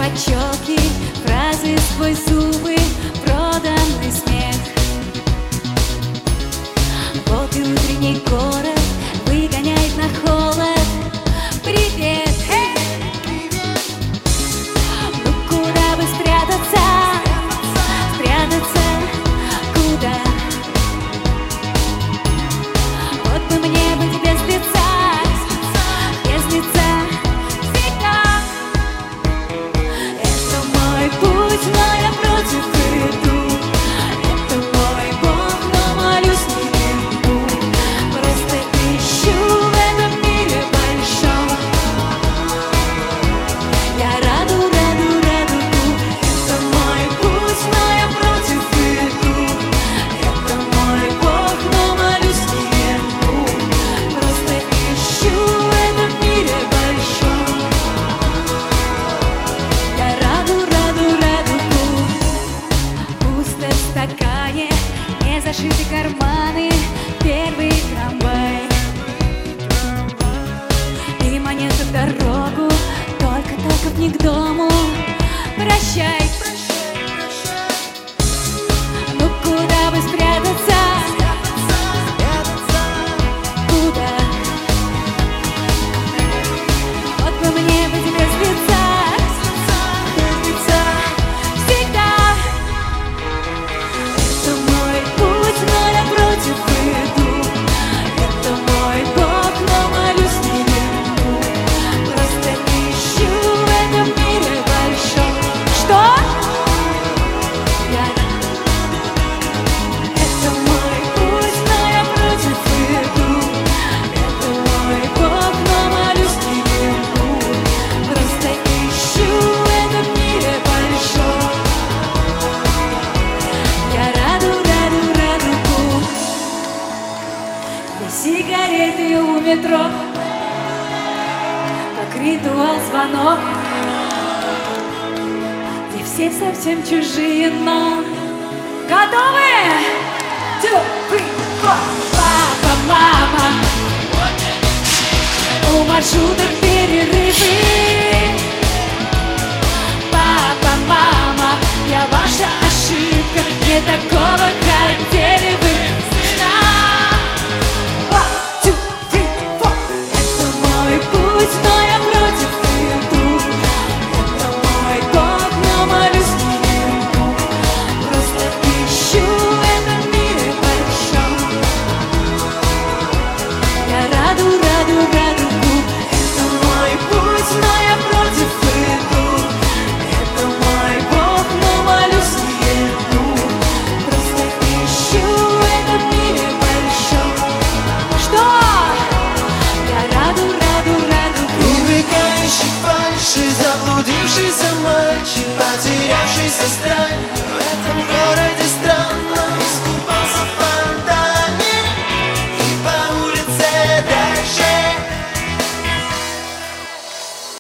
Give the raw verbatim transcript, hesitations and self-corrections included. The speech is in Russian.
челки, фразы сквозь зубы, проданный смех. Вот и утренний город выгоняет на холод. Привет! Ну куда бы спрятаться? Спрятаться куда? Вот бы мне быть без лица, без лица всегда. Это мой путь, но я против иду. Это мой Бог, но молюсь не ему. Просто ищу в этом мире большом я раду, раду, радугу. Это мой путь, но я против иду. Это мой Бог, но молюсь не ему. Просто ищу в этом мире большом я раду, раду, радугу. Пусто в стакане, не зашиты карманы. Первый трамвай и монету в дорогу, только-только не к дому. Прощай. Ну куда бы спрятаться? Куда? Вот бы мне быть без лица, без лица всегда. Это мой путь, но я против иду. Это мой Бог, но молюсь не ему. Просто ищу в этом мире большом. Что? Я... Это мой путь, но я против иду. Это мой Бог, но молюсь не ему. Просто ищу в этом мире большом я раду, раду, радугу. Две сигареты у метро, как ритуал звонок, где все совсем чужие, но готовы? Two, three, four. Папа, мама, у маршруток перед